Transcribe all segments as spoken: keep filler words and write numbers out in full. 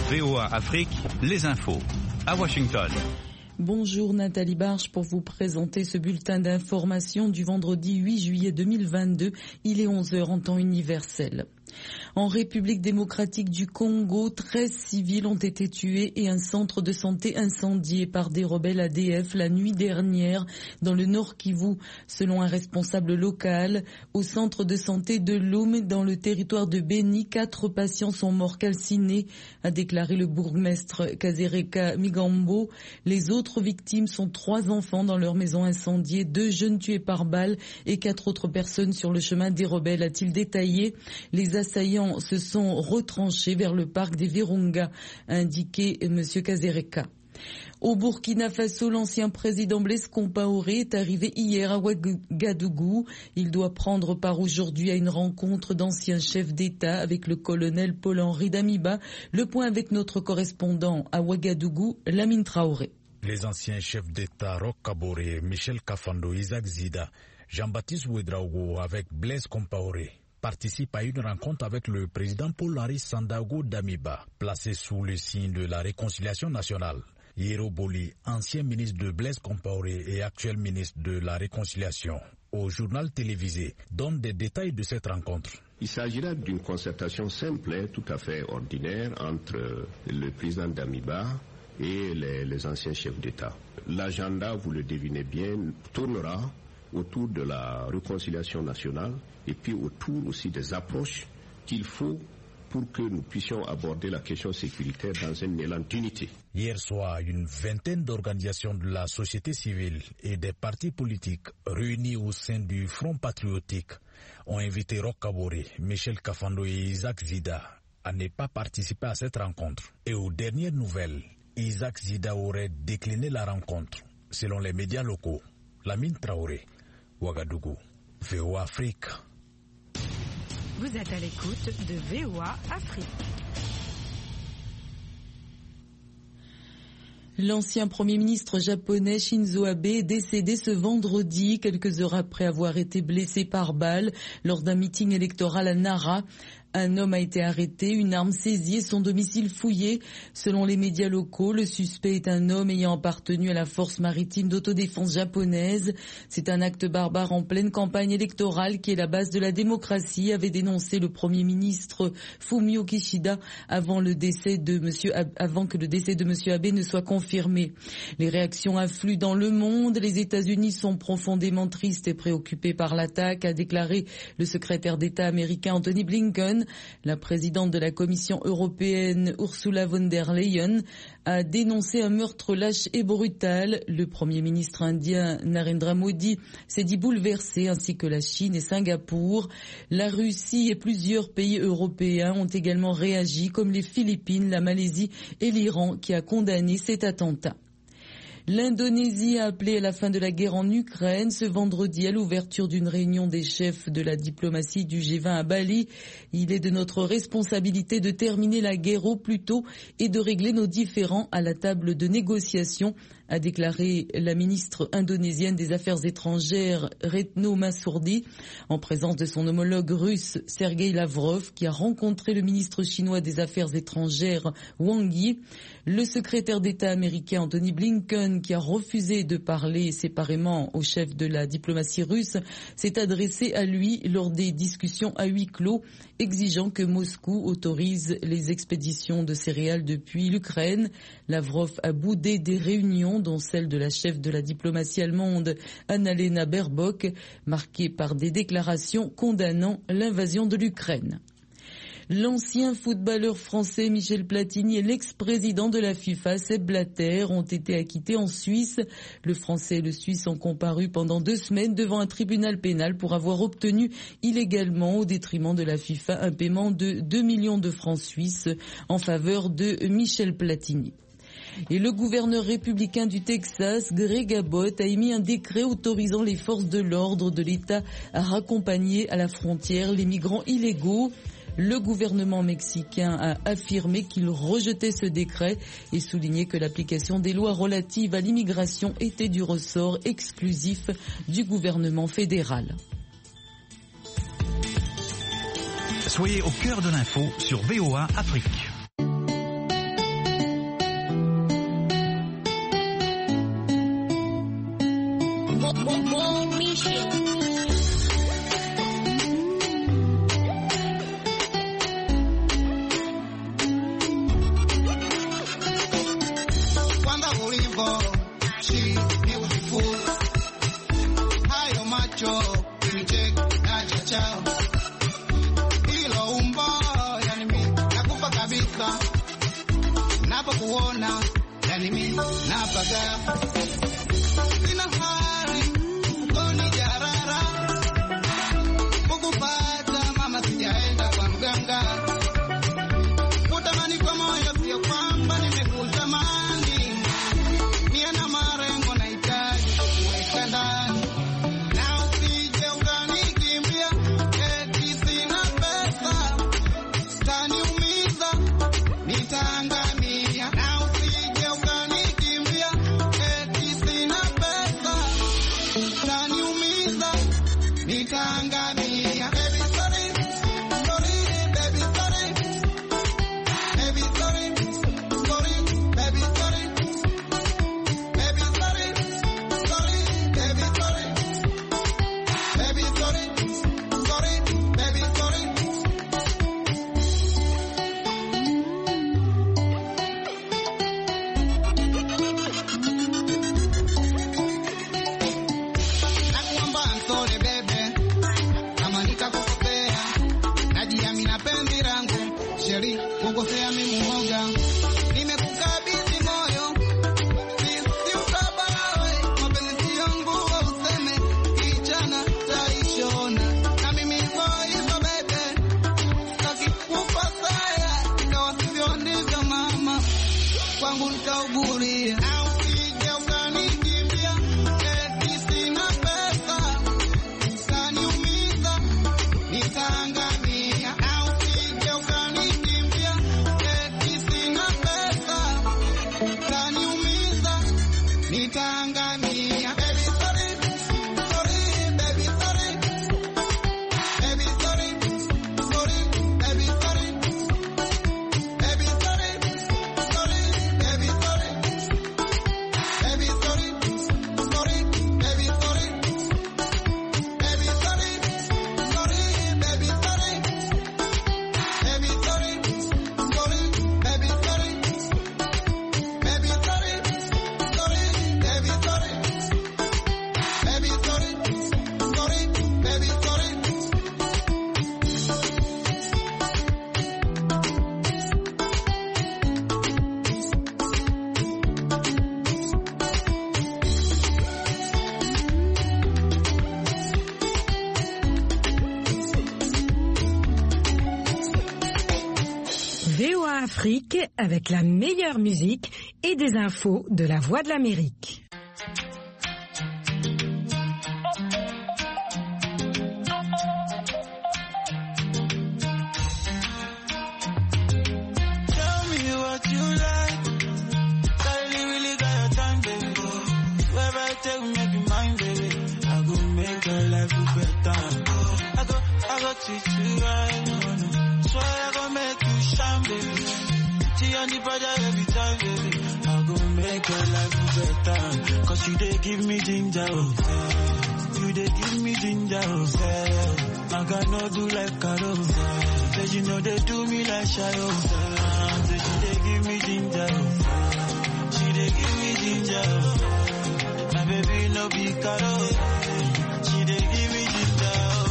V O A Afrique, les infos. À Washington. Bonjour Nathalie Barge pour vous présenter ce bulletin d'information du vendredi huit juillet deux mille vingt-deux. Il est onze heures en temps universel. En République démocratique du Congo, treize civils ont été tués et un centre de santé incendié par des rebelles A D F la nuit dernière dans le Nord Kivu. Selon un responsable local, au centre de santé de Loum, dans le territoire de Beni, quatre patients sont morts calcinés, a déclaré le bourgmestre Kasereka Migambo. Les autres victimes sont trois enfants dans leur maison incendiée, deux jeunes tués par balle et quatre autres personnes sur le chemin des rebelles, a-t-il détaillé. Les assaillants se sont retranchés vers le parc des Virunga, a indiqué M. Kasereka. Au Burkina Faso, l'ancien président Blaise Compaoré est arrivé hier à Ouagadougou. Il doit prendre part aujourd'hui à une rencontre d'anciens chefs d'État avec le colonel Paul-Henri Damiba. Le point avec notre correspondant à Ouagadougou, Lamine Traoré. Les anciens chefs d'État Roch Kaboré, Michel Kafando, Isaac Zida, Jean-Baptiste Ouedraogo avec Blaise Compaoré participe à une rencontre avec le président Paul-Henri Sandaogo Damiba, placé sous le signe de la réconciliation nationale. Yero Boli, ancien ministre de Blaise Compaoré et actuel ministre de la réconciliation, au journal télévisé, donne des détails de cette rencontre. Il s'agira d'une concertation simple, tout à fait ordinaire, entre le président Damiba et les, les anciens chefs d'État. L'agenda, vous le devinez bien, tournera autour de la réconciliation nationale et puis autour aussi des approches qu'il faut pour que nous puissions aborder la question sécuritaire dans un élan d'unité. Hier soir, une vingtaine d'organisations de la société civile et des partis politiques réunis au sein du Front patriotique ont invité Roch Kaboré, Michel Kafando et Isaac Zida à ne pas participer à cette rencontre. Et aux dernières nouvelles, Isaac Zida aurait décliné la rencontre, selon les médias locaux. Lamine Traoré, Ouagadougou, V O A Afrique. Vous êtes à l'écoute de V O A Afrique. L'ancien Premier ministre japonais Shinzo Abe est décédé ce vendredi, quelques heures après avoir été blessé par balle lors d'un meeting électoral à Nara. Un homme a été arrêté, une arme saisie et son domicile fouillé. Selon les médias locaux, le suspect est un homme ayant appartenu à la force maritime d'autodéfense japonaise. C'est un acte barbare en pleine campagne électorale qui est la base de la démocratie, avait dénoncé le Premier ministre Fumio Kishida avant le décès de monsieur Abe, avant que le décès de monsieur Abe ne soit confirmé. Les réactions affluent dans le monde. Les États-Unis sont profondément tristes et préoccupés par l'attaque, a déclaré le secrétaire d'État américain Anthony Blinken. La présidente de la Commission européenne, Ursula von der Leyen, a dénoncé un meurtre lâche et brutal. Le Premier ministre indien Narendra Modi s'est dit bouleversé, ainsi que la Chine et Singapour. La Russie et plusieurs pays européens ont également réagi, comme les Philippines, la Malaisie et l'Iran, qui a condamné cet attentat. L'Indonésie a appelé à la fin de la guerre en Ukraine ce vendredi à l'ouverture d'une réunion des chefs de la diplomatie du G vingt à Bali. Il est de notre responsabilité de terminer la guerre au plus tôt et de régler nos différends à la table de négociation, a déclaré la ministre indonésienne des Affaires étrangères Retno Marsudi, en présence de son homologue russe Sergei Lavrov, qui a rencontré le ministre chinois des Affaires étrangères Wang Yi. Le secrétaire d'État américain Anthony Blinken, qui a refusé de parler séparément au chef de la diplomatie russe, s'est adressé à lui lors des discussions à huis clos, exigeant que Moscou autorise les expéditions de céréales depuis l'Ukraine. Lavrov a boudé des réunions, dont celle de la chef de la diplomatie allemande Annalena Baerbock, marquée par des déclarations condamnant l'invasion de l'Ukraine. L'ancien footballeur français Michel Platini et l'ex-président de la FIFA Sepp Blatter ont été acquittés en Suisse. Le Français et le Suisse ont comparu pendant deux semaines devant un tribunal pénal pour avoir obtenu illégalement, au détriment de la FIFA, un paiement de deux millions de francs suisses en faveur de Michel Platini. Et le gouverneur républicain du Texas, Greg Abbott, a émis un décret autorisant les forces de l'ordre de l'État à raccompagner à la frontière les migrants illégaux. Le gouvernement mexicain a affirmé qu'il rejetait ce décret et souligné que l'application des lois relatives à l'immigration était du ressort exclusif du gouvernement fédéral. Soyez au cœur de l'info sur V O A Afrique. V O A Afrique avec la meilleure musique et des infos de la Voix de l'Amérique. Every time, baby, I'm gonna make your life better. Cause you they give me ginger, oh. You they give me ginger, oh. I got no do like Carol. Say you know they do me like Shadow. Say she they give me ginger, oh. She they give me ginger, oh. My baby no be Carol. She they give me ginger, oh.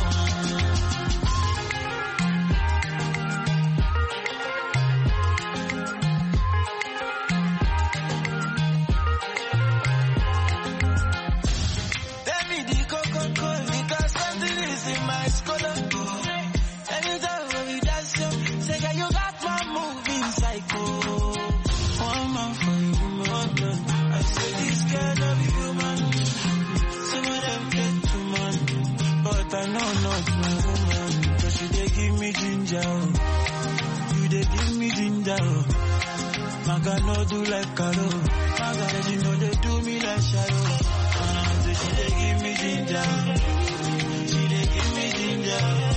Maga no do like Carol. Maga, you know they do me like Shadow. Uh, so she they give me ginger. She they give me ginger.